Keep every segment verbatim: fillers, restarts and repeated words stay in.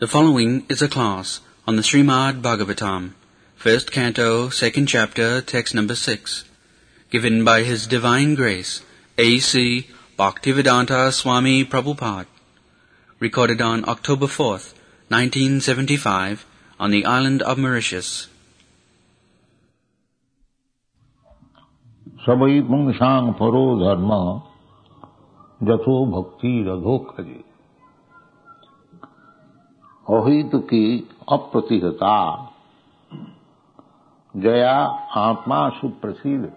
The following is a class on the Srimad Bhagavatam, first canto, second chapter, text number six, given by His Divine Grace, A C Bhaktivedanta Swami Prabhupada, recorded on October fourth, nineteen seventy-five, on the island of Mauritius. Savai pungsang paro dharma jatho bhakti radhokhaji ahituki apratihata jaya atma suprasid.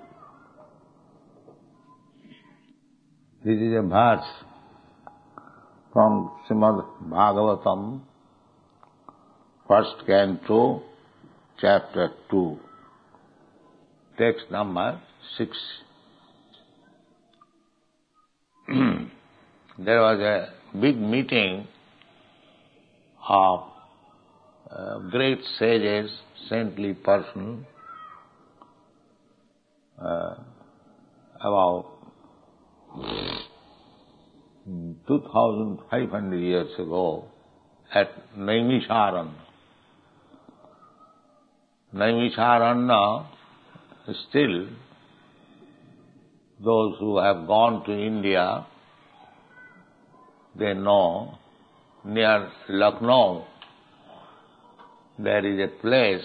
This is a verse from Srimad Bhagavatam, first canto, chapter two, text number six. There was a big meeting of uh, great sages, saintly person, uh, about two thousand five hundred years ago at Naimisharanya. Naimisharanya, still, those who have gone to India, they know, near Lucknow, there is a place,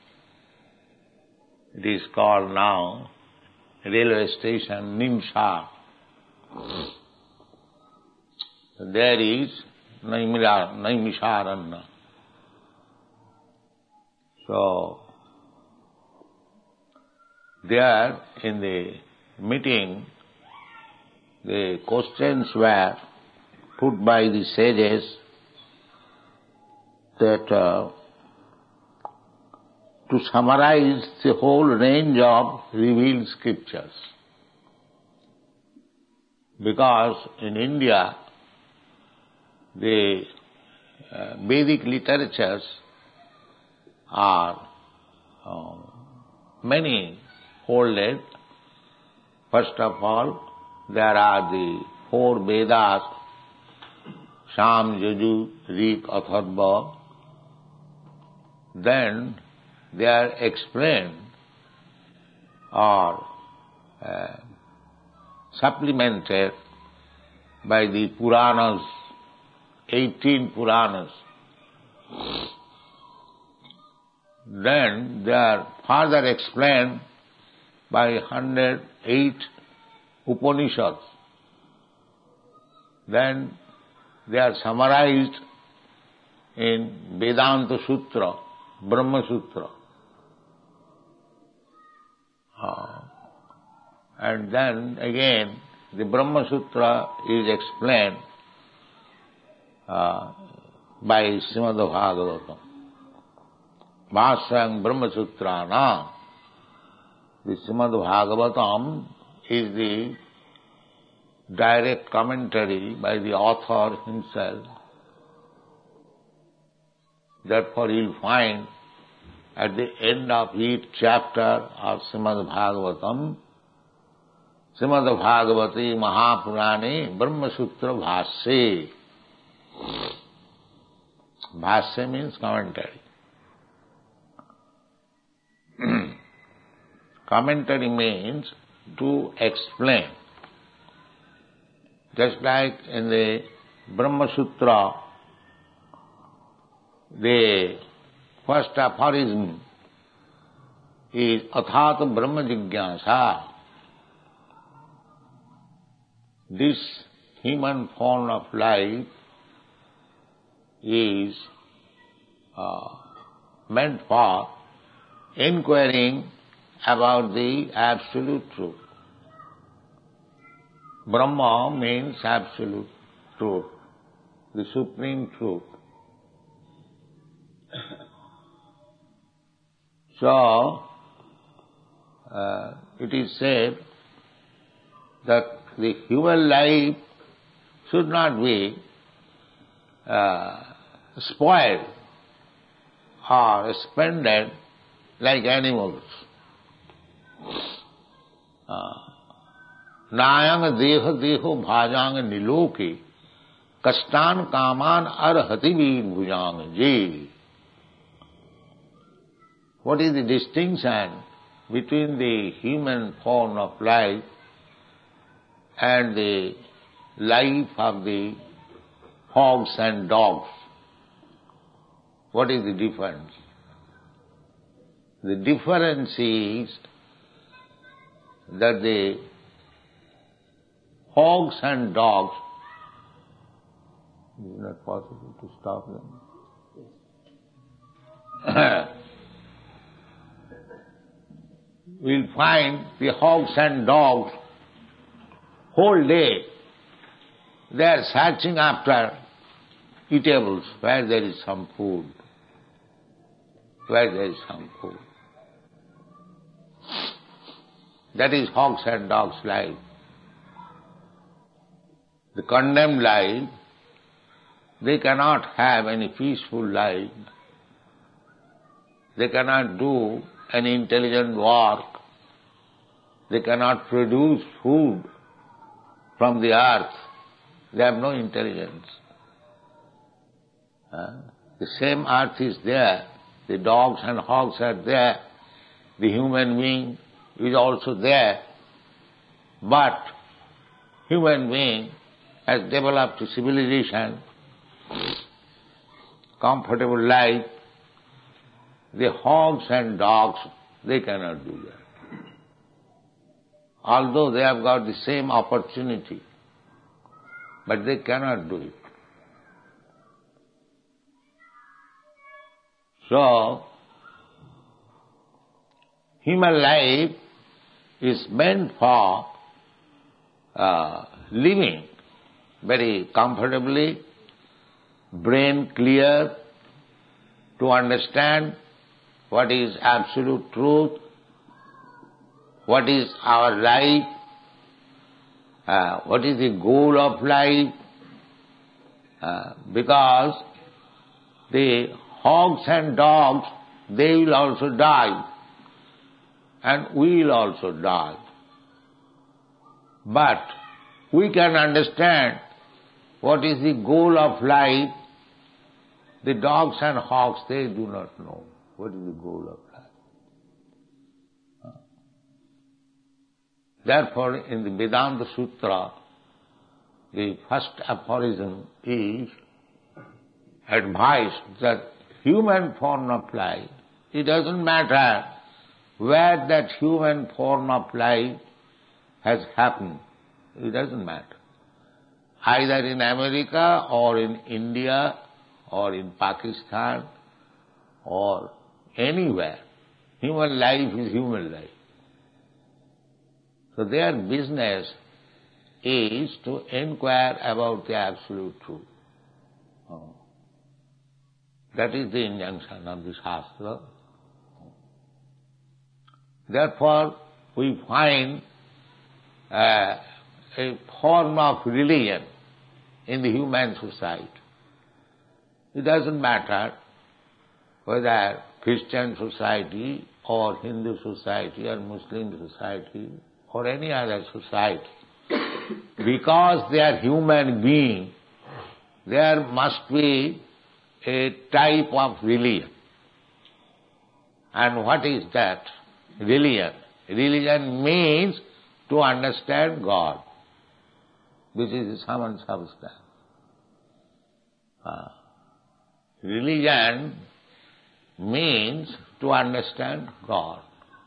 it is called now railway station Nimsar. There is Naimisharanya. So, there in the meeting, the questions were put by the sages that uh, to summarize the whole range of revealed scriptures. Because in India, the uh, Vedic literatures are uh, many folded. First of all, there are the four Vedas, Sam, Yaju, Rik, Atharva. Then they are explained or uh, supplemented by the Puranas, eighteen Puranas. Then they are further explained by one hundred eight Upanishads. Then they are summarized in Vedanta Sutra, Brahma Sutra. Uh, and then again, the Brahma Sutra is explained uh, by Srimad Bhagavatam. Bhāshyam Brahma Sutrana. The Srimad Bhagavatam is the direct commentary by the author himself. Therefore you'll find at the end of each chapter of Srimad Bhagavatam, Srimad Bhagavati Mahapurane Brahma Sutra Bhasya. Bhasya means commentary. Commentary means to explain. Just like in the Brahma Sutra, the first aphorism is Athata Brahma Jigyasa. This human form of life is uh, meant for inquiring about the absolute truth. Brahma means absolute truth, the supreme truth. So, uh, it is said that the human life should not be uh, spoiled or spended like animals. Nayang deha deho bhajang niloke kastan kaman arhati bhujang je. What is the distinction between the human form of life and the life of the hogs and dogs? What is the difference? The difference is that the hogs and dogs, is it not possible to stop them? We'll find the hogs and dogs whole day they are searching after eatables where there is some food, where there is some food. That is hogs and dogs' life. The condemned life, they cannot have any peaceful life. They cannot do any intelligent work. They cannot produce food from the earth. They have no intelligence. Uh, the same earth is there. The dogs and hogs are there. The human being is also there. But human being has developed a civilization, comfortable life. The hogs and dogs, they cannot do that. Although they have got the same opportunity, but they cannot do it. So, human life is meant for uh, living very comfortably, brain clear, to understand what is absolute truth, what is our life, uh, what is the goal of life, uh, because the hogs and dogs, they will also die, and we will also die. But we can understand what is the goal of life. The dogs and hogs, they do not know what is the goal of life. Therefore, in the Vedanta Sutra, the first aphorism is advice that human form of life, it doesn't matter where that human form of life has happened. It doesn't matter. Either in America or in India or in Pakistan or anywhere. Human life is human life. So their business is to inquire about the absolute truth. Oh. That is the injunction of the Shastra. Therefore, we find uh, a form of religion in the human society. It doesn't matter whether Christian society or Hindu society or Muslim society or any other society. Because they are human beings, there must be a type of religion. And what is that? Religion. Religion means to understand God, which is the sum and substance. Uh, religion means to understand God.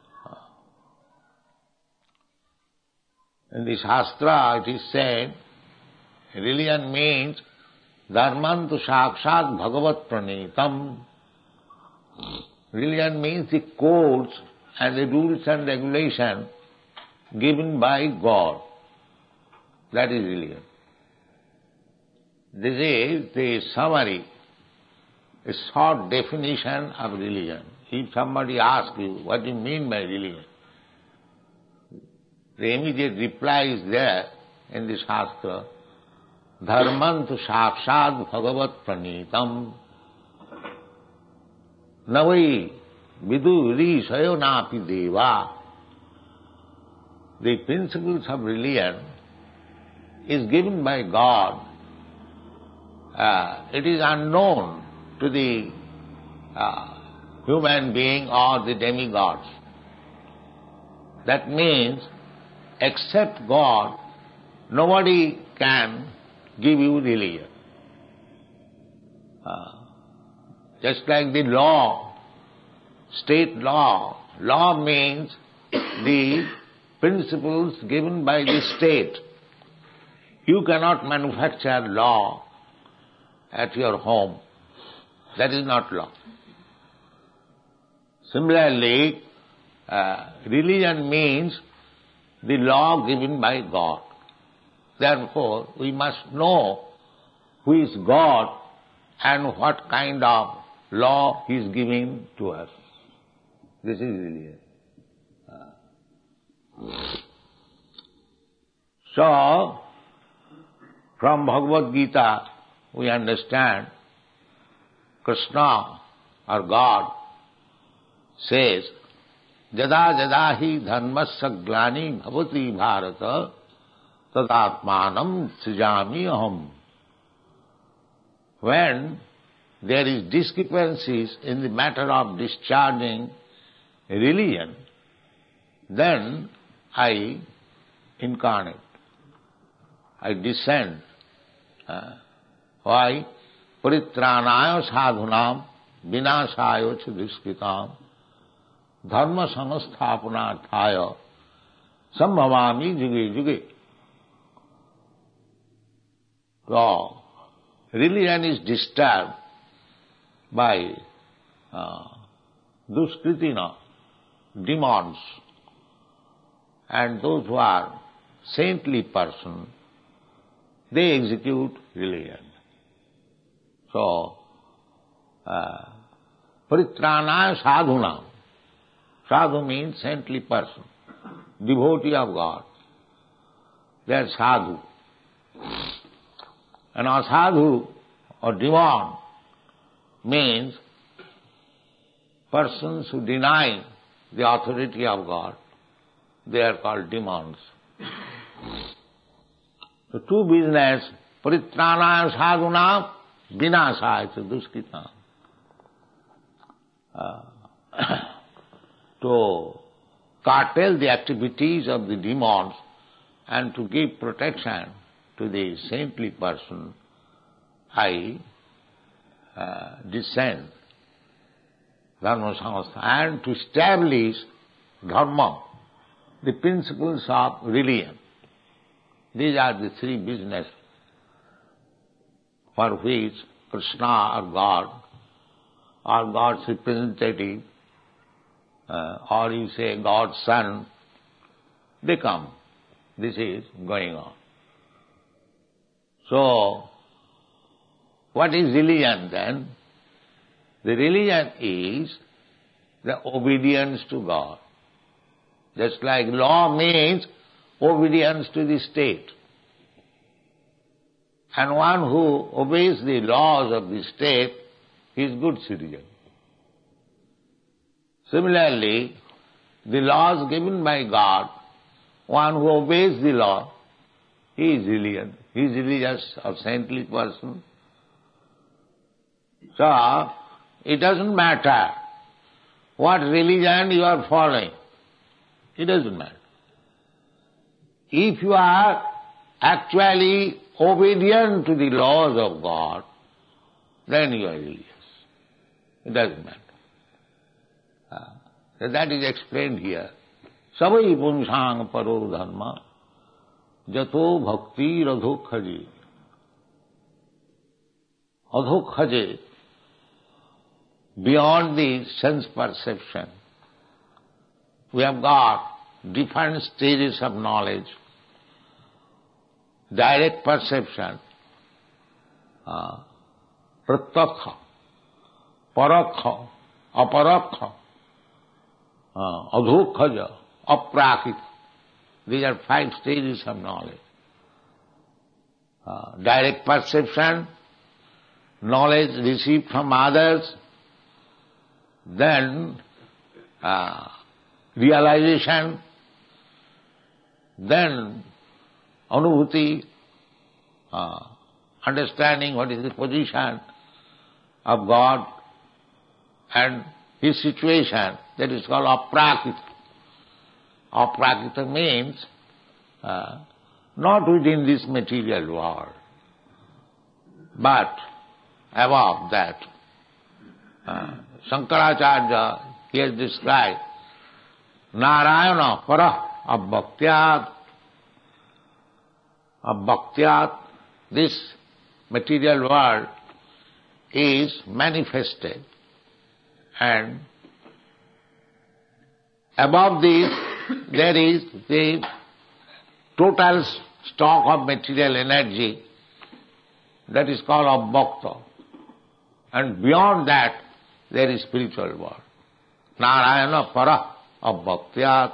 In the Shastra it is said, religion means dharmantu sakshat bhagavat pranitam. Religion means the codes and the rules and regulations given by God. That is religion. This is the summary, a short definition of religion. If somebody asks you, what do you mean by religion? The immediate reply is there in the Shastra, dharmantu sakshat bhagavat pranitam navai vidu risayo napi deva. The principles of religion is given by God, uh, it is unknown to the uh, human being or the demigods. That means, except God, nobody can give you religion. Uh, just like the law, state law, law means the principles given by the state. You cannot manufacture law at your home. That is not law. Similarly, uh, religion means the law given by God. Therefore, we must know who is God and what kind of law He is giving to us. This is religion. So, from Bhagavad Gita, we understand Krishna or God says, Jada jada hi dharmasya glani bhavati bharata tadatmanam srijami aham. When there is discrepancies in the matter of discharging religion, then I incarnate, I descend. Uh, why? Paritranaya sadhunam vinasaya ch duskritam dharma samasthapanarthaya sambhavami juge juge. So, religion is disturbed by uh, duskritina, demons, and those who are saintly persons, they execute religion. So, uh, paritranaya sadhunam. Sadhu means saintly person, devotee of God. They are sadhu. And asadhu or demon means persons who deny the authority of God. They are called demons. The two business, paritranaya sadhunam vinasaya ch duskritam. Uh, to curtail the activities of the demons and to give protection to the saintly person, I uh, descend dharma samastha and to establish dharma, the principles of religion. These are the three business for which Krishna or God or God's representative uh, or you say God's son, they come. This is going on. So, what is religion then? The religion is the obedience to God. Just like law means obedience to the state. And one who obeys the laws of the state is good citizen. Similarly, the laws given by God, one who obeys the law, he is religion. He is religious or saintly person. So, it doesn't matter what religion you are following. It doesn't matter. If you are actually obedient to the laws of God, then you are religious. It doesn't matter. Uh, that is explained here. Savai punsang paro dharma jato bhakti radhokhaje. Adhokhaje, beyond the sense perception, we have got different stages of knowledge. Direct perception, uh, pratyakha, parakha, aparakha, uh, adhokhaja, aprakita. These are five stages of knowledge. Uh, direct perception, knowledge received from others, then uh, realization, then anubhuti, uh, understanding what is the position of God and his situation, that is called aprakita. Aprakita means uh, not within this material world, but above that. Uh, Shankaracharya, he has described Narayana para abhaktyat. Abhaktyat, this material world is manifested, and above this there is the total stock of material energy, that is called abhakta. And beyond that there is spiritual world. Narayana para abhaktyat.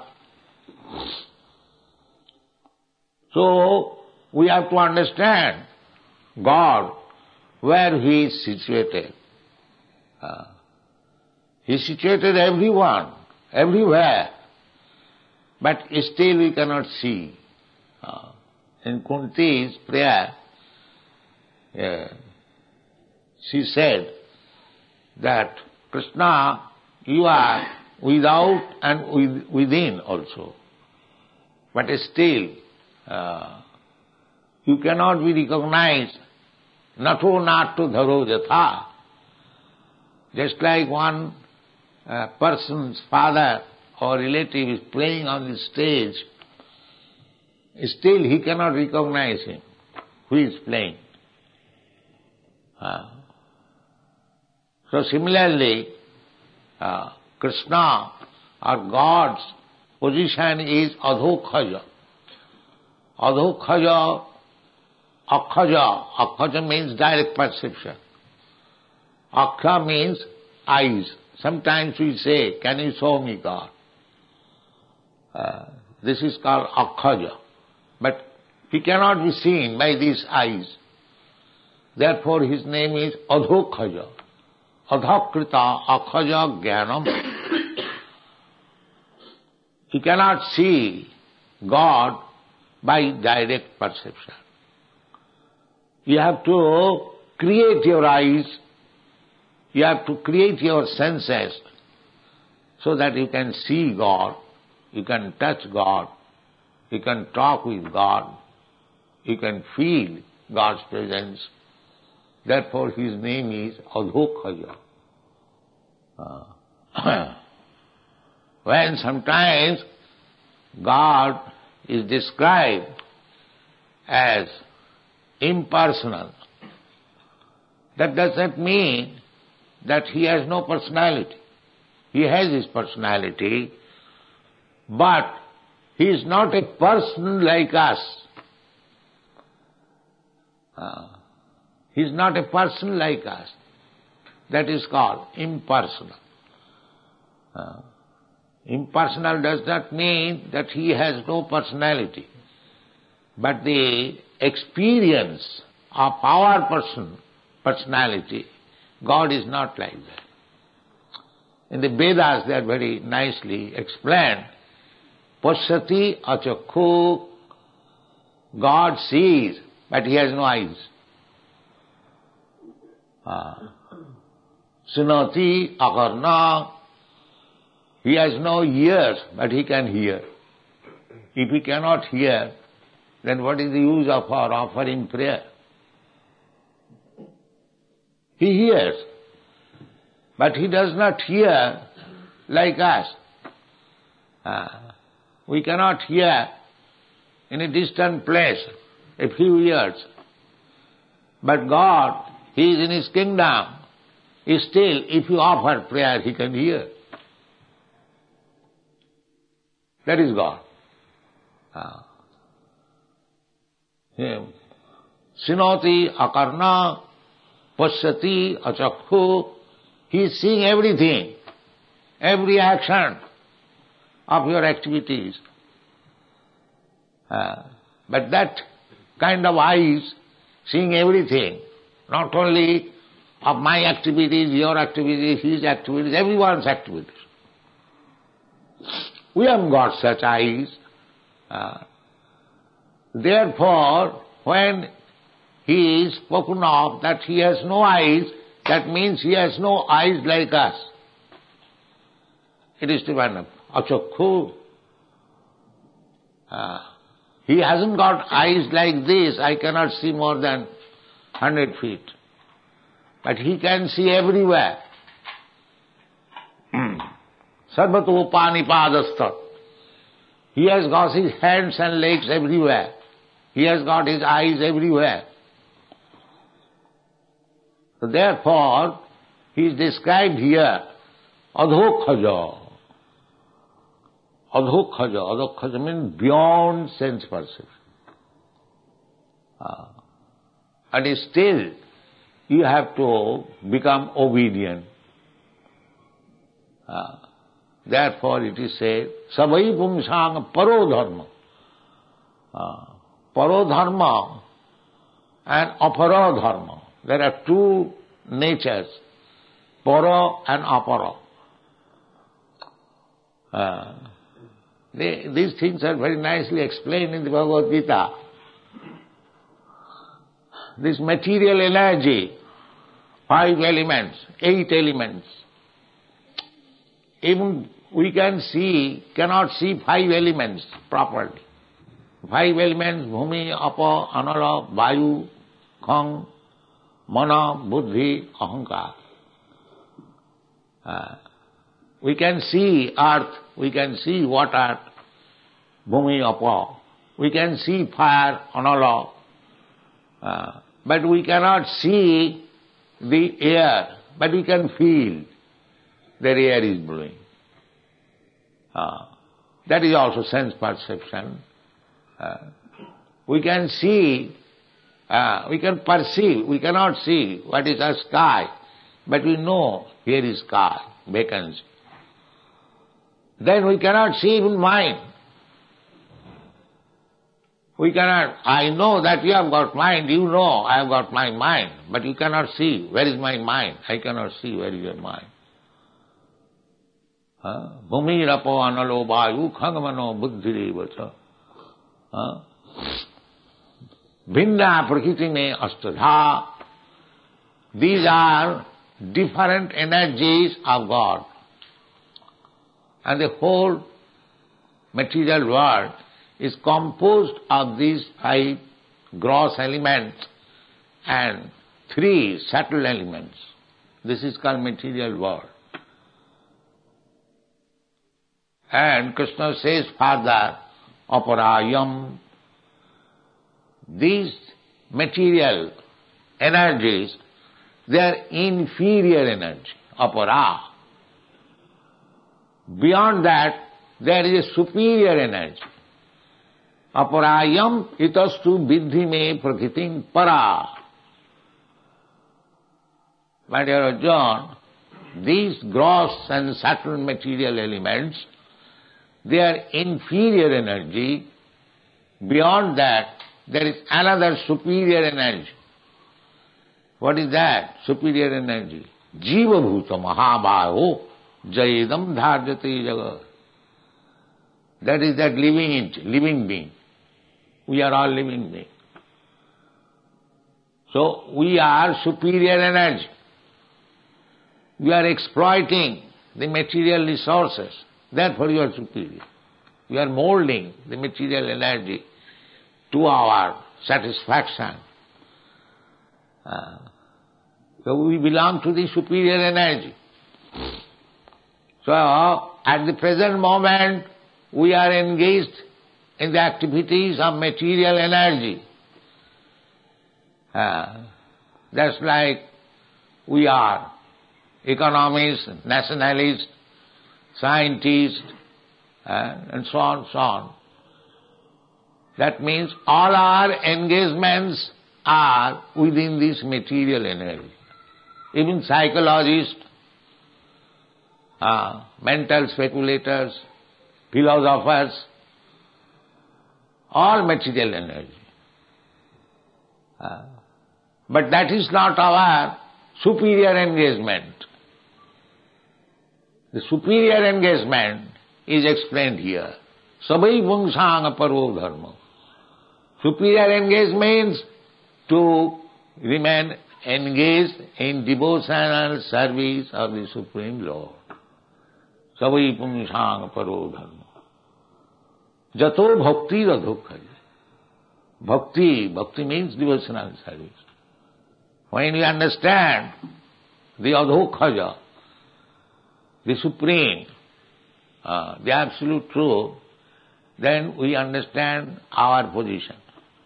So we have to understand God, where he is situated. Uh, he is situated everyone, everywhere, but still we cannot see. Uh, in Kunti's prayer, uh, she said that Krishna, you are without and with, within also, but still uh, you cannot be recognized. Nato natto dharo jatha. Just like one uh, person's father or relative is playing on the stage, still he cannot recognize him, who is playing. Uh, so similarly, uh, Krishna or God's position is adhokhaja. Adhokhaja, akhaja. Akhaja means direct perception. Akha means eyes. Sometimes we say, can you show me God? Uh, this is called akhaja. But he cannot be seen by these eyes. Therefore his name is adhokhaja. Adhakrita akhaja jnanam. He cannot see God by direct perception. You have to create your eyes, you have to create your senses so that you can see God, you can touch God, you can talk with God, you can feel God's presence. Therefore his name is Adhokhaja. Uh, when sometimes God is described as impersonal, that does not mean that he has no personality. He has his personality, but he is not a person like us. Uh, he is not a person like us. That is called impersonal. Uh, impersonal does not mean that he has no personality, but the experience of our person, personality, God is not like that. In the Vedas they are very nicely explained. Pashyati achakhu, God sees, but he has no eyes. Uh, Sunati akarna, he has no ears, but he can hear. If he cannot hear, then what is the use of our offering prayer? He hears, but he does not hear like us. Uh, we cannot hear in a distant place a few years. But God, he is in his kingdom. Still, if you offer prayer, he can hear. That is God. Uh, him. Sinoti akarna pashyati achakhu. He is seeing everything, every action of your activities. Uh, but that kind of eyes, seeing everything, not only of my activities, your activities, his activities, everyone's activities. We haven't got such eyes. Uh, therefore, when he is spoken of that he has no eyes, that means he has no eyes like us. It is different. Achakhu. Uh, he hasn't got eyes like this. I cannot see more than hundred feet. But he can see everywhere. Sarvato panipadastha. He has got his hands and legs everywhere. He has got his eyes everywhere. So therefore, he is described here, adhokhaja. Adhokhaja. Adhokhaja means beyond sense perception. Uh, and still, you have to become obedient. Uh, therefore it is said, savai pumsang paro dharma. Uh, paro dharma and apara dharma. There are two natures, para and apara. Uh, they, these things are very nicely explained in the Bhagavad Gita. This material energy, five elements, eight elements. Even we can see, cannot see five elements properly. Five elements, bhumi, apa, anala, vayu, khang, mana, buddhi, ahankar. Uh, we can see earth, we can see water, bhumi, apa. We can see fire, anala. Uh, but we cannot see the air, but we can feel the air is blowing. Uh, that is also sense perception. Uh, we can see, uh, we can perceive, we cannot see what is a sky, but we know here is sky, vacancy. Then we cannot see even mind. We cannot, I know that you have got mind, you know I have got my mind, but you cannot see where is my mind. I cannot see where is your mind. Bhumi rapo analo vayu khangamano buddhireva. Bhinna prakriti me astadha. These are different energies of God. And the whole material world is composed of these five gross elements and three subtle elements. This is called material world. And Krishna says further, aparayam. These material energies, they are inferior energy, apara. Beyond that, there is a superior energy. Aparayam itastu viddhi me prakritim para. My dear John, these gross and subtle material elements, they are inferior energy. Beyond that, there is another superior energy. What is that superior energy? Jiva bhuta mahabhayo jayedam dharjate jagat. That is that living living being. We are all living beings. So we are superior energy. We are exploiting the material resources. Therefore you are superior. We are molding the material energy to our satisfaction. Uh, so we belong to the superior energy. So at the present moment we are engaged in the activities of material energy. Uh, that's like we are economists, nationalists, scientists, uh, and so on, so on. That means all our engagements are within this material energy. Even psychologists, uh, mental speculators, philosophers, all material energy. Uh, but that is not our superior engagement. The superior engagement is explained here. Sabai vungsang paro dharma. Superior engagement means to remain engaged in devotional service of the Supreme Lord. Savai pumsang paro dharma. Jato bhakti radhokhaja. Bhakti, bhakti means devotional service. When we understand the adhokhaja, the Supreme, uh, the absolute truth, then we understand our position.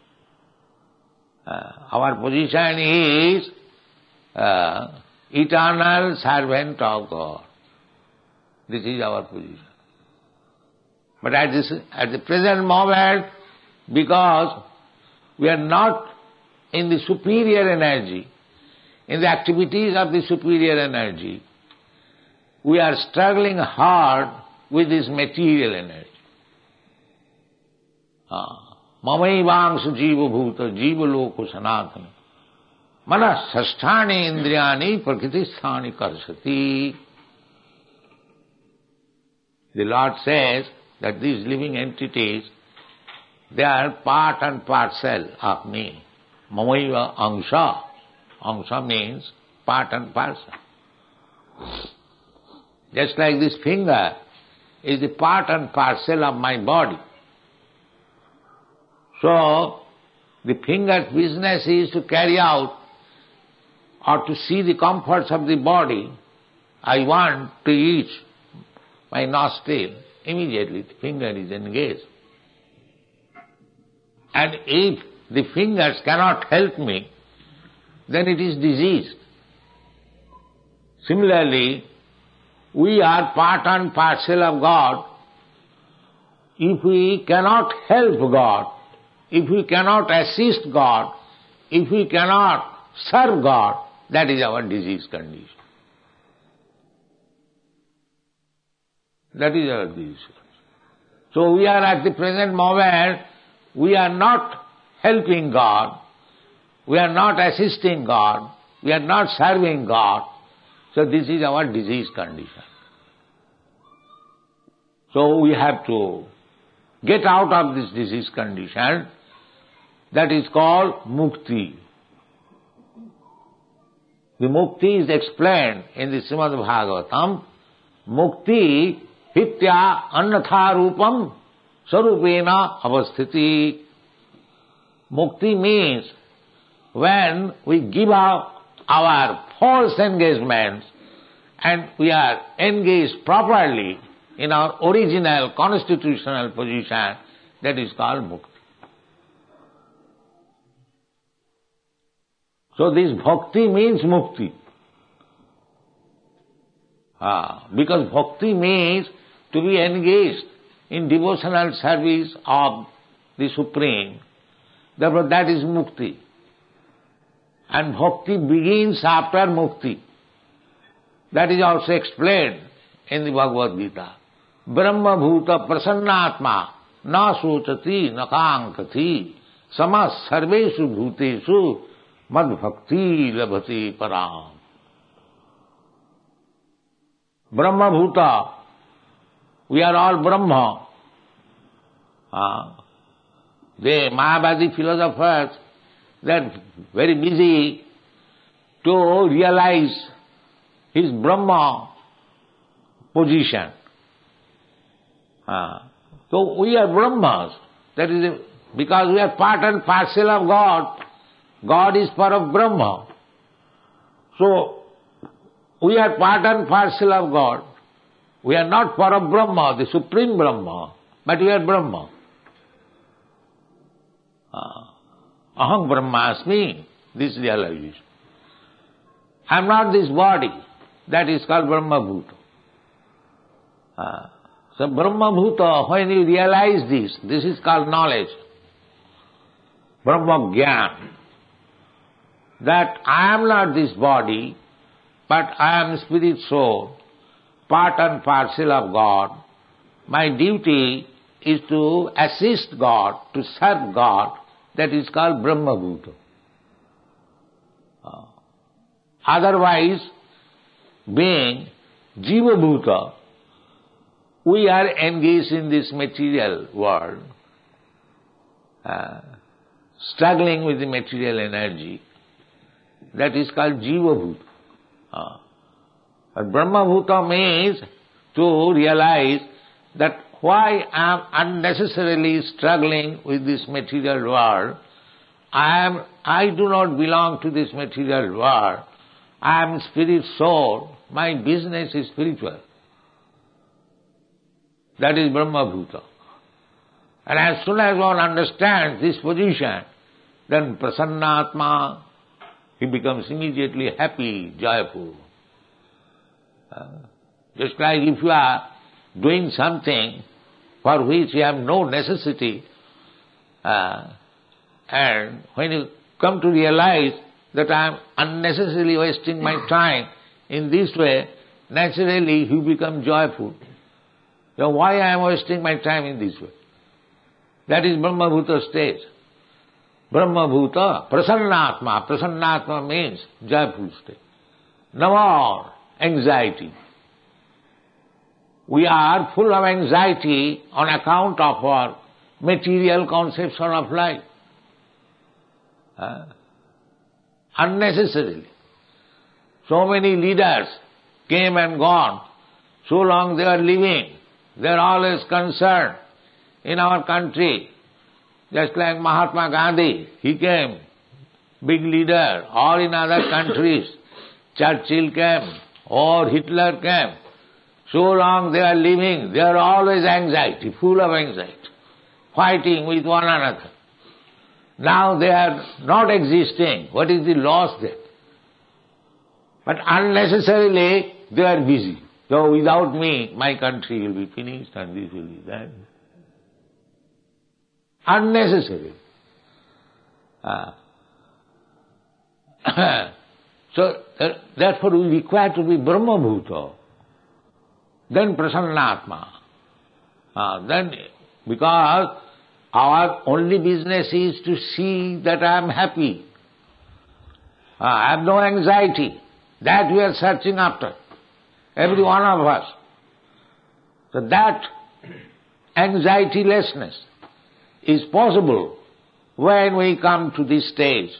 Uh, our position is uh, eternal servant of God. This is our position. But at this, at the present moment, because we are not in the superior energy, in the activities of the superior energy, we are struggling hard with this material energy. Mamaivangsu jiva bhuta jiva loko sanatana manas sasthani indriyani prakritisthani karsati. The Lord says that these living entities, they are part and parcel of me. Mamaiva angsha. Angsha means part and parcel. Just like this finger is the part and parcel of my body. So, the finger's business is to carry out or to see the comforts of the body. I want to eat my nostril. Immediately the finger is engaged. And if the fingers cannot help me, then it is diseased. Similarly, we are part and parcel of God. If we cannot help God, if we cannot assist God, if we cannot serve God, that is our disease condition. That is our disease. So we are at the present moment, we are not helping God, we are not assisting God, we are not serving God. So this is our disease condition. So we have to get out of this disease condition. That is called mukti. The mukti is explained in the Srimad Bhagavatam. Mukti hitya annatha rupam sarupena avasthiti. Mukti means when we give up our false engagements and we are engaged properly in our original constitutional position, that is called mukti. So this bhakti means mukti. Ah, because bhakti means to be engaged in devotional service of the Supreme. Therefore that is mukti. And bhakti begins after mukti. That is also explained in the Bhagavad Gita. Brahma bhuta prasannatma na sochati na kankati samas sarveshu bhuteshu mad bhakti labhati param. Brahma bhuta, we are all Brahma. Ah. The Mayavadi philosophers, they are very busy to realize his Brahma position. Ah. So we are Brahmas. That is a, because we are part and parcel of God. God is part of Brahma. So we are part and parcel of God. We are not part of Brahma, the Supreme Brahma, but we are Brahma. Ah. Aham Brahmasmi, this realization. I am not this body. That is called Brahma Bhuta. Ah. So Brahma Bhuta, when you realize this, this is called knowledge. Brahma Gyan. That I am not this body, but I am spirit soul, part and parcel of God. My duty is to assist God, to serve God. That is called Brahma Bhuta. Uh, otherwise, being Jiva Bhuta, we are engaged in this material world. Uh, struggling with the material energy. That is called Jiva Bhuta. Uh, but Brahma Bhuta means to realize that why I am unnecessarily struggling with this material world. I am, I do not belong to this material world. I am spirit soul. My business is spiritual. That is Brahma Bhuta. And as soon as one understands this position, then Prasannatma, he becomes immediately happy, joyful. Uh, just like if you are doing something for which you have no necessity, uh, and when you come to realize that I am unnecessarily wasting my time in this way, naturally you become joyful. So why I am wasting my time in this way? That is Brahma Bhuta stage. Brahma Bhuta, Prasannatma. Prasannatma means joyful state. No more anxiety. We are full of anxiety on account of our material conception of life. Uh, unnecessarily. So many leaders came and gone. So long they are living. They are always concerned. In our country, just like Mahatma Gandhi, he came, big leader, or in other countries, Churchill came, or Hitler came. So long they are living, they are always anxiety, full of anxiety, fighting with one another. Now they are not existing. What is the loss there? But unnecessarily they are busy. So without me, my country will be finished and this will be that. Unnecessary. Ah. So, therefore we require to be Brahma Bhuta, then Prasannatma. Ah, then, because our only business is to see that I am happy. Ah, I have no anxiety. That we are searching after, every one of us. So that anxietylessness is possible when we come to this stage.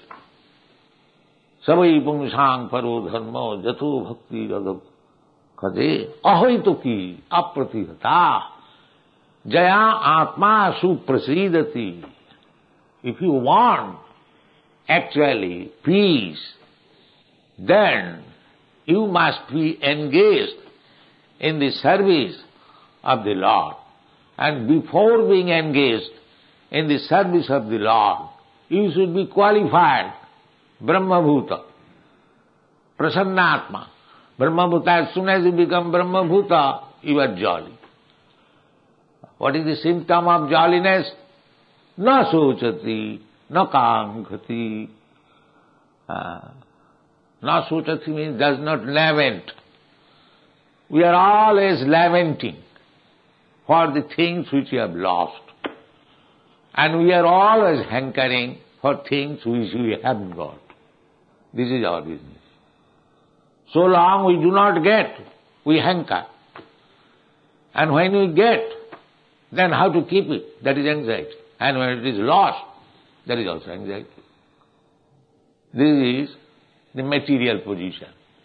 Savai pungsang paro dharma jato bhakti ragam kade ahoituki apratihata jaya atma suprasidati. If you want actually peace, then you must be engaged in the service of the Lord. And before being engaged in the service of the Lord, you should be qualified Brahma Bhuta, Prasannatma. Brahma Bhuta, as soon as you become Brahma Bhuta, you are jolly. What is the symptom of jolliness? Na sochati, na kankati. Uh, na sochati means does not lament. We are always lamenting for the things which we have lost. And we are always hankering for things which we haven't got. This is our business. So long we do not get, we hanker. And when we get, then how to keep it? That is anxiety. And when it is lost, that is also anxiety. This is the material position.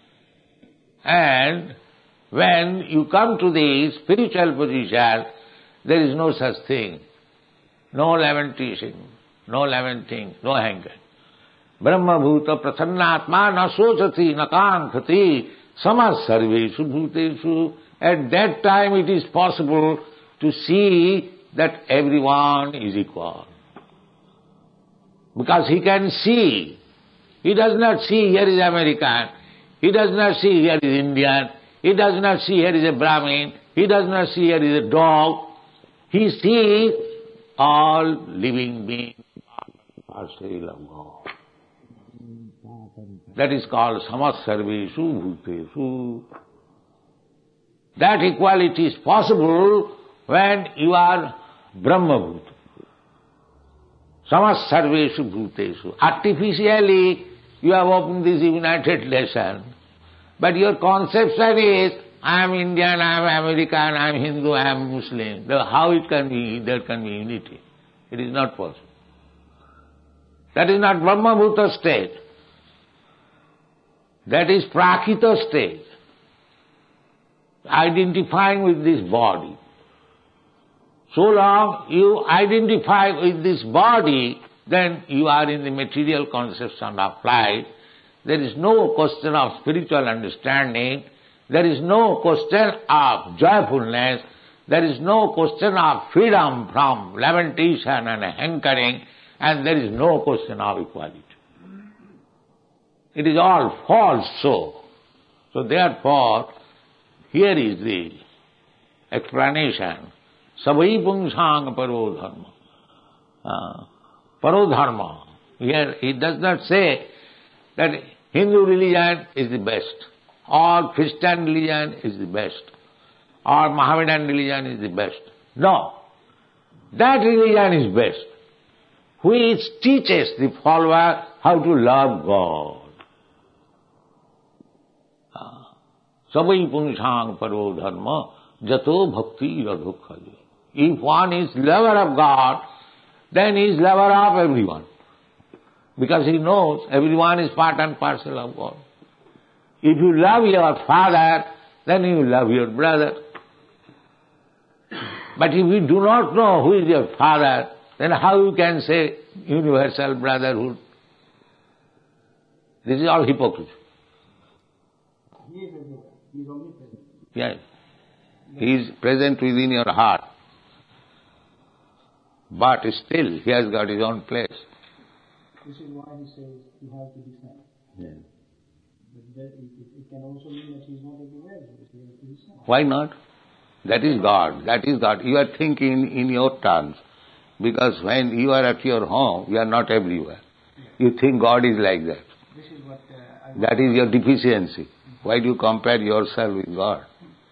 And when you come to the spiritual position, there is no such thing. No lamentation, no lamenting, no hanker. Brahma Bhuta Prasannatma na sochati na kankati samas sarveshu bhuteshu. At that time it is possible to see that everyone is equal. Because he can see. He does not see here is American. He does not see here is Indian. He does not see here is a Brahmin. He does not see here is a dog. He sees all living beings are still of God. That is called samasarveshu bhuteshu. That equality is possible when you are Brahma Bhuta. Samasarveshu bhuteshu. Artificially you have opened this united lesson, but your conception is, I am Indian, I am American, I am Hindu, I am Muslim. How it can be, there can be unity? It is not possible. That is not Brahma-bhuta state. That is Prakita state. Identifying with this body. So long you identify with this body, then you are in the material conception of life. There is no question of spiritual understanding. There is no question of joyfulness. There is no question of freedom from lamentation and hankering. And there is no question of equality. It is all false so. So therefore, here is the explanation. Savai pungsang paro dharma. Uh, paro dharma. Here it does not say that Hindu religion is the best, or Christian religion is the best, or Mohammedan religion is the best. No. That religion is best, which teaches the follower how to love God. Savai pungsang paro dharma jato bhakti radhukhaja. If one is lover of God, then he is lover of everyone. Because he knows everyone is part and parcel of God. If you love your father, then you love your brother. But if you do not know who is your father, then how you can say universal brotherhood? This is all hypocrisy. He is everywhere. He is omnipresent. Yes. He is present within your heart. But still, he has got his own place. This is why he says you have to descend. Yes. But that, it, it can also mean that he is not everywhere, because he has to descend. Why not? That is God. That is God. You are thinking in your terms. Because when you are at your home, you are not everywhere. You think God is like that. This is what uh, I That is your deficiency. Why do you compare yourself with God?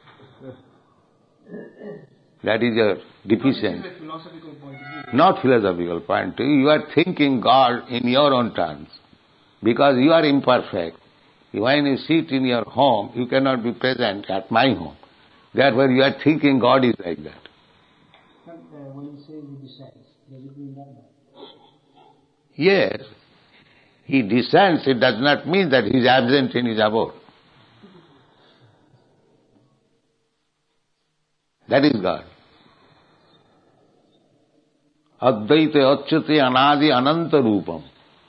That is your deficiency. This is a philosophical point of view. Not philosophical point of view. You are thinking God in your own terms. Because you are imperfect. When you sit in your home, you cannot be present at my home. Therefore you are thinking God is like that. But uh, when he says he descends, does it mean that? Yes. He descends, it does not mean that he is absent in his abode. That is God. Advaita achyate anadi ananta rupam.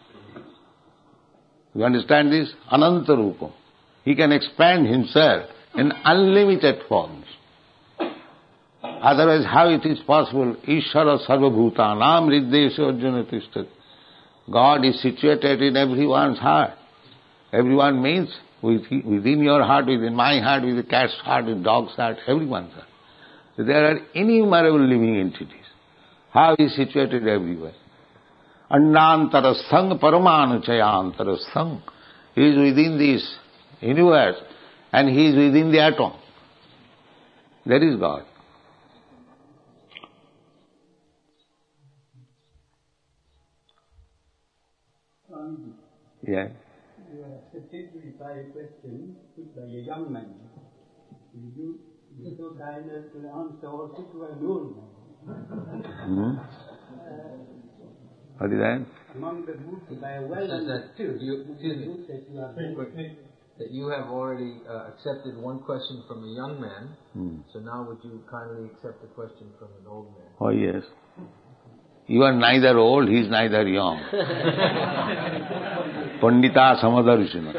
You understand this? Ananta rupam. He can expand himself in unlimited forms. Otherwise, how it is possible? Ishara sarvabhutanam riddesha arjuna tishtat. God is situated in everyone's heart. Everyone means within your heart, within my heart, with the cat's heart, with the dog's heart, everyone's heart. So there are innumerable living entities. How he is situated everywhere. Annantarasthang paramanuchayantarasthang. He is within this universe and he is within the atom. That is God. Um, Yeah. you are accepted to reply a question put by a young man. You be so kind as to answer also to an old man. Hmm? What is that? Among the books by a well Says that too. you, excuse me, Books that you have that you have already uh, accepted one question from a young man, Hmm. so now would you kindly accept a question from an old man? Oh yes. You are neither old, he is neither young. Pandita samadarshina.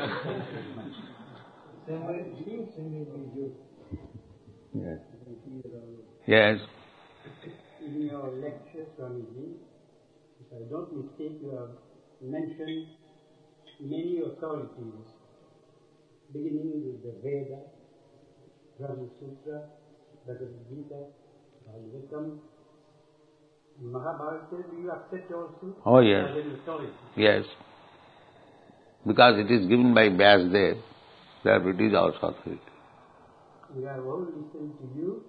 Yes. Yes. In your lecture, Swamiji, if I don't mistake, you have mentioned many authorities, beginning with the Veda, Brahma Sutra, Bhagavad Gita, Bhagavatam, Mahabharata. Do you accept also? Oh yes. As an authority? Yes. Because it is given by Vyasdev, therefore it is also authority. We have all listened to you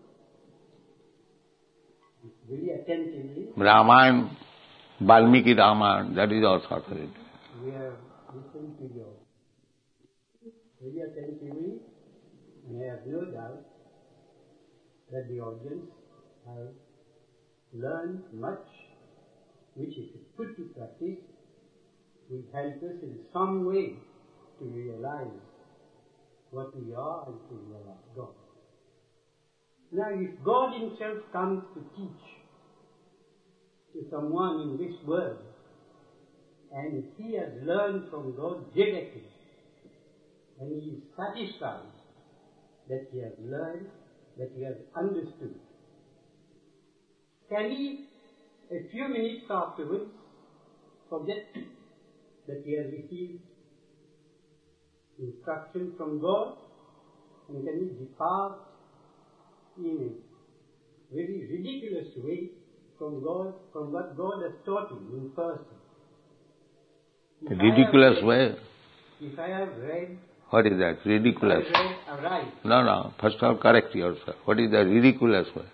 very attentively. Ramayana, Valmiki Ramayana, that is also authority. We have listened to you very attentively, and I have no doubt that the audience have learned much which, if put to practice, will help us in some way to realize what we are and to realize God. Now, if God himself comes to teach to someone in this world, and he has learned from God directly, and he is satisfied that he has learned, that he has understood, can he, a few minutes afterwards, forget that he has received instruction from God, and can he depart in a very ridiculous way from God, from what God has taught him in person? If Ridiculous read, way? If I have read... What is that? Ridiculous. I have read aright. No, no. First of all, correct yourself. What is the ridiculous way?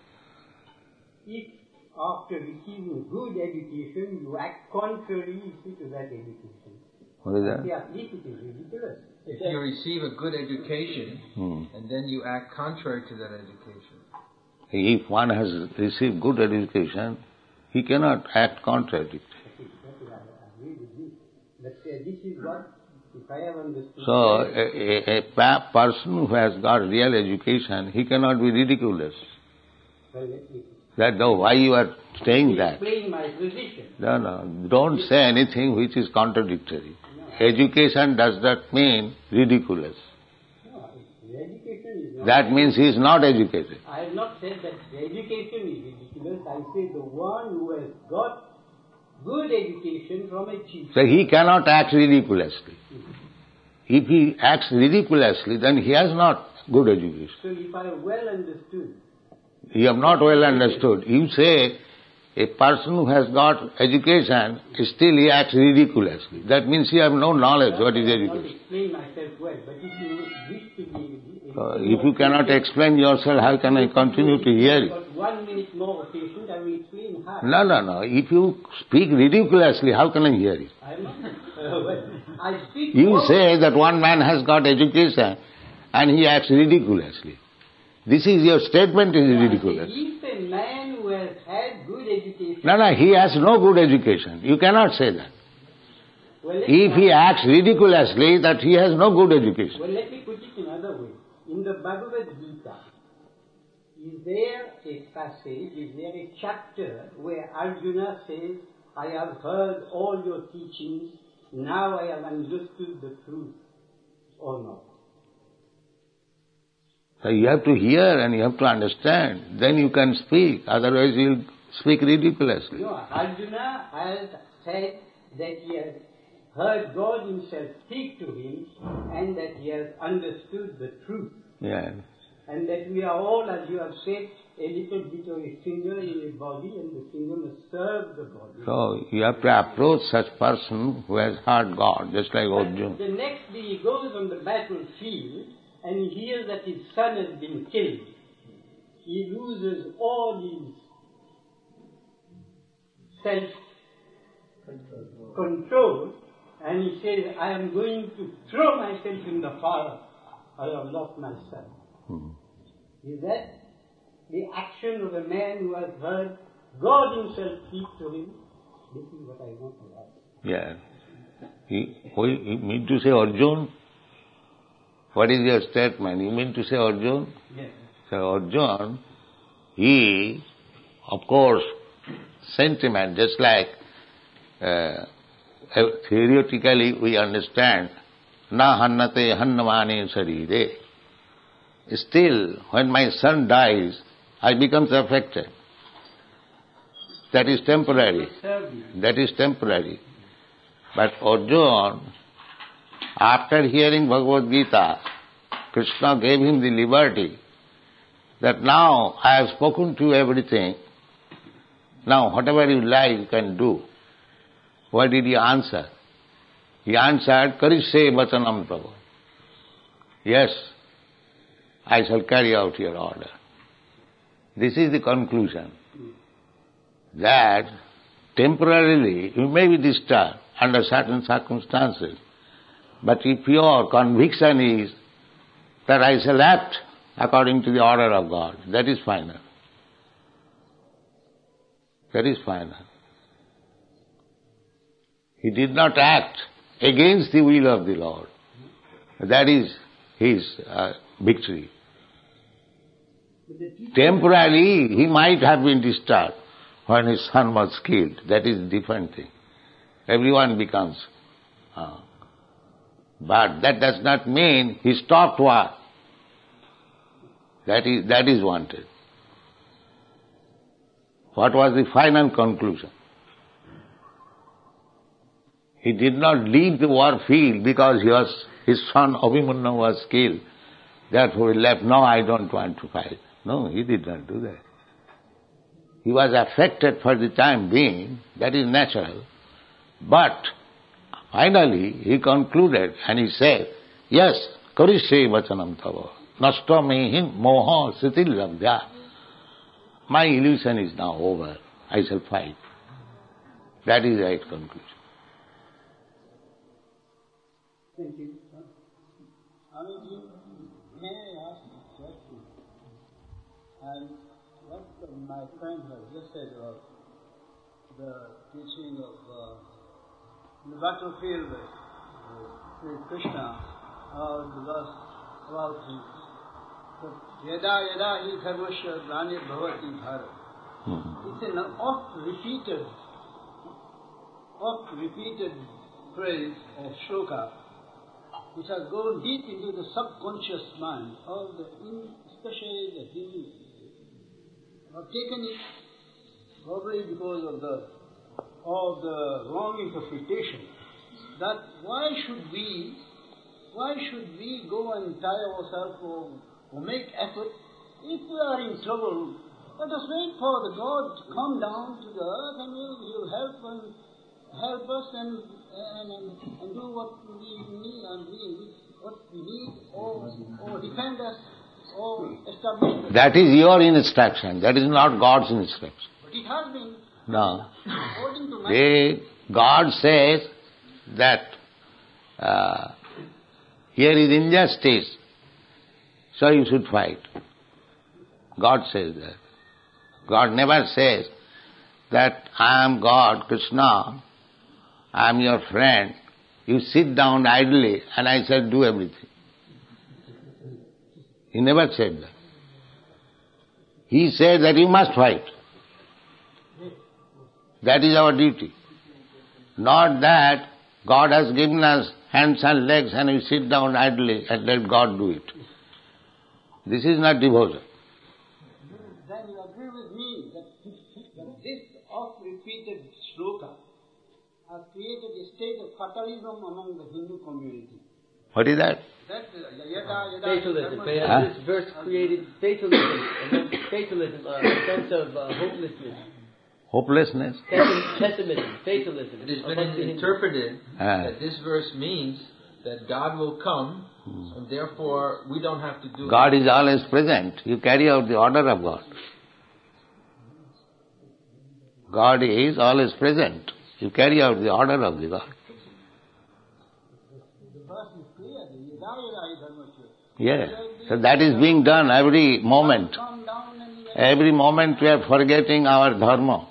If after receiving good education, you act contrary to that education. What is that? Yeah, at least it is ridiculous. If you receive a good education, Hmm. and then you act contrary to that education. If one has received good education, he cannot act contrary to it. That is, that is, I agree with you. But uh, this is what, if I have understood... So, a, a, a pa- person who has got real education, he cannot be ridiculous. Well, let me That though, why you are saying that? explain my position. No, no. Don't say anything which is contradictory. No. Education does not mean ridiculous. No, the education is not... That means he is not educated. I have not said that the education is ridiculous. I say the one who has got good education from a teacher. So he cannot act ridiculously. If he acts ridiculously, then he has not good education. So if I have well understood... You have not well understood. You say a person who has got education, still he acts ridiculously. That means he has no knowledge what is I will not education. explain myself well, but if you wish to be... Uh, if you cannot explain yourself, how can I continue to hear I've you? got one minute more patient, I will explain how. No, no, no. If you speak ridiculously, how can I hear you? I am not... Uh, well, I speak... You more- say that one man has got education and he acts ridiculously. This is your statement is ridiculous. If a man who has had good education... No, no, he has no good education. You cannot say that. Well, let If me- he acts ridiculously, that he has no good education. Well, let me put it another way. In the Bhagavad Gita, is there a passage, is there a chapter where Arjuna says, I have heard all your teachings, now I have understood the truth, or not? So you have to hear and you have to understand. Then you can speak. Otherwise you will speak ridiculously. No, Arjuna has said that he has heard God himself speak to him and that he has understood the truth. Yeah. And that we are all, as you have said, a little bit of a finger in a body, and the finger must serve the body. So you have to approach such person who has heard God, just like But Arjuna. the next day he goes on the battlefield and he hears that his son has been killed. He loses all his self-control and he says, I am going to throw myself in the fire. I have lost my son. Hmm. Is that the action of a man who has heard God himself speak to him? This is what I want to ask. Yeah. He, who- you mean to say Arjuna? What is your statement? You mean to say Arjuna? Yes. So Arjuna, he, of course, sentiment, just like uh, theoretically we understand, na hannate hannamane sarire. Still, when my son dies, I become affected. That is temporary. That is temporary. But Arjuna, after hearing Bhagavad Gita, Krishna gave him the liberty that now I have spoken to you everything. Now whatever you like you can do. What did he answer? He answered, Karishe Vachanam Prabhu. Yes, I shall carry out your order. This is the conclusion. That temporarily you may be disturbed under certain circumstances, but if your conviction is that I shall act according to the order of God, that is final. That is final. He did not act against the will of the Lord. That is his uh, victory. Temporarily, he might have been disturbed when his son was killed. That is a different thing. Everyone becomes... Uh, but that does not mean he stopped war. That is, that is wanted. What was the final conclusion? He did not leave the war field because he was, his son Abhimanyu was killed. Therefore he left, no, I don't want to fight. No, he did not do that. He was affected for the time being, that is natural. But finally he concluded and he said, yes, karishye vachanam tava, nashto mehim moha sitil labdhya. My illusion is now over. I shall fight. That is the right conclusion. Thank you. Swamiji, may I ask a question? And what my friend has just said about the teaching of uh, the battlefield, uh, Krishna, or the verse about him. Yada yada hi dharmasya glani bhavati bharat. It's an oft-repeated, oft-repeated phrase or shloka which has gone deep into the subconscious mind of the, especially the Hindus. Have taken it probably because of the of the wrong interpretation. That why should we, why should we go and tie ourselves or, or make effort if we are in trouble? Let us wait for the God to come down to the earth and He will help and help us and and, and, and do what we need and we, what we need or or defend us or establish us. That is your instruction. That is not God's instruction. But it has been. No. According to my They, God says that uh, here is injustice, so you should fight. God says that. God never says that I am God, Krishna, I am your friend, you sit down idly and I shall do everything. He never said that. He said that you must fight. That is our duty. Not that God has given us hands and legs and we sit down idly and let God do it. This is not devotion. Then you agree with me that, that this oft-repeated shloka has created a state of fatalism among the Hindu community. What is that? That uh, yada, yada, Fatalism. dharma- Huh? This verse created fatalism, and fatalism, uh, a sense of uh, hopelessness, Hopelessness? Pessim- pessimism, fatalism. It has among been the Hindus. interpreted Ah. that this verse means that God will come, and therefore we don't have to do God it. is always present. You carry out the order of God. God is always present. You carry out the order of the God. The verse is clear. Yada, yada, hi dharmasya. Yes. So that is being done every moment. Come down and Every moment we are forgetting our dharma.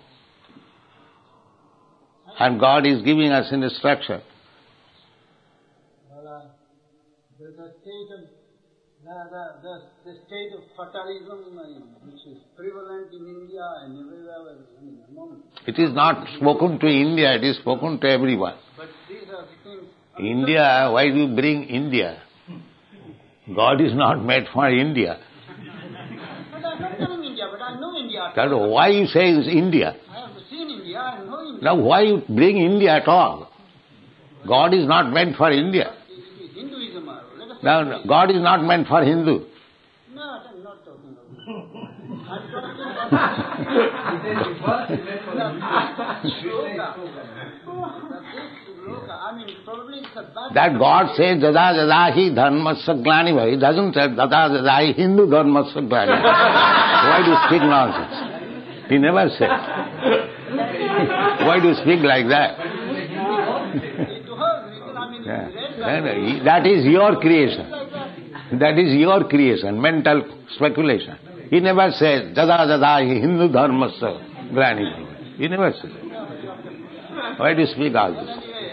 And God is giving us instruction. Well, uh, the, the state of the, the, the, the state of fatalism uh, which is prevalent in India and everywhere, I mean, among. It is not spoken to India, it is spoken to everyone. But these are things. India, why do you bring India? God is not made for India. But I'm not telling India, but I know India. That why you say it's India? I have seen India, I know India. Now why you bring India at all? God is not meant for India. It is Hinduism. uh, Let us Now, no, God is not meant for Hindu. No, I'm not talking about that. I'm talking about the shloka. This shloka, I mean, probably it's a bad... That God says, Dada Dada hi dharmasya glani bhai. He doesn't say, Dada Dada hi Hindu dharmasya glani. Why do you speak nonsense? He never said. Why do you speak like that? To her, because, I mean, Yeah. it's read Then, he- That is your creation. like that. That is your creation, mental speculation. He never says, Dada Dada hi Hindu dharmasya glani bhai. He never says. Why do you speak all this? Anyway,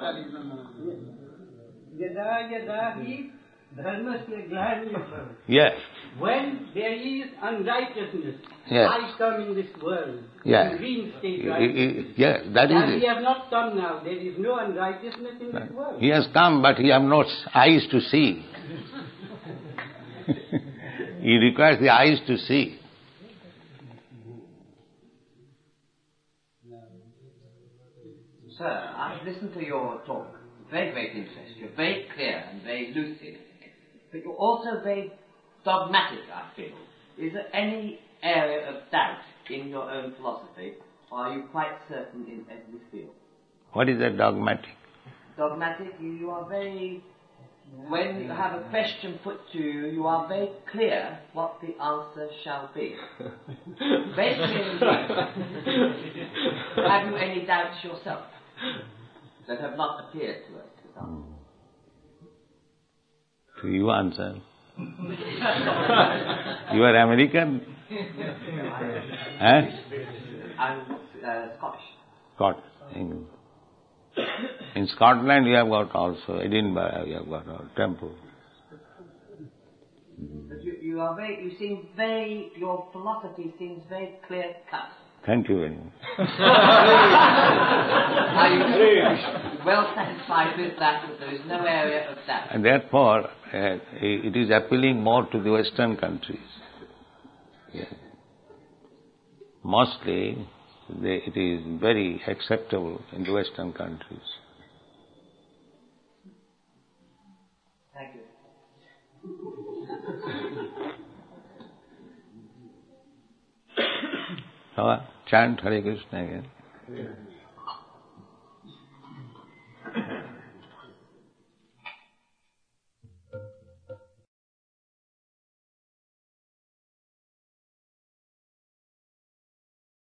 Yada yada hi dharmasya glanirabhavati. Yes. When there is unrighteousness, Yes. I come in this world Yes. to reinstate I- I- righteousness. Yes, that And is he it. has not come now. There is no unrighteousness in this world. He has come, but he has no eyes to see. He requires the eyes to see. Sir, I've listened to your talk. Very great interest. You're very clear and very lucid. But you're also very dogmatic, I feel. Is there any area of doubt in your own philosophy, or are you quite certain in every field? What is that dogmatic? Dogmatic, you, you are very... When you have a question put to you, you are very clear what the answer shall be. Very clear indeed. Have you any doubts yourself that have not appeared to us? Hmm. So you answer. You are American? Eh? I'm uh, Scottish. Scott. In, in Scotland you have got also, Edinburgh you have got a temple. But you, you are very, you seem very, your philosophy seems very clear cut. Thank you very much. Are you well satisfied with that, that there is no area of doubt? And therefore, uh, it is appealing more to the Western countries. Yeah. Mostly, they, it is very acceptable in the Western countries. Thank you. So, chant Hare Krishna again.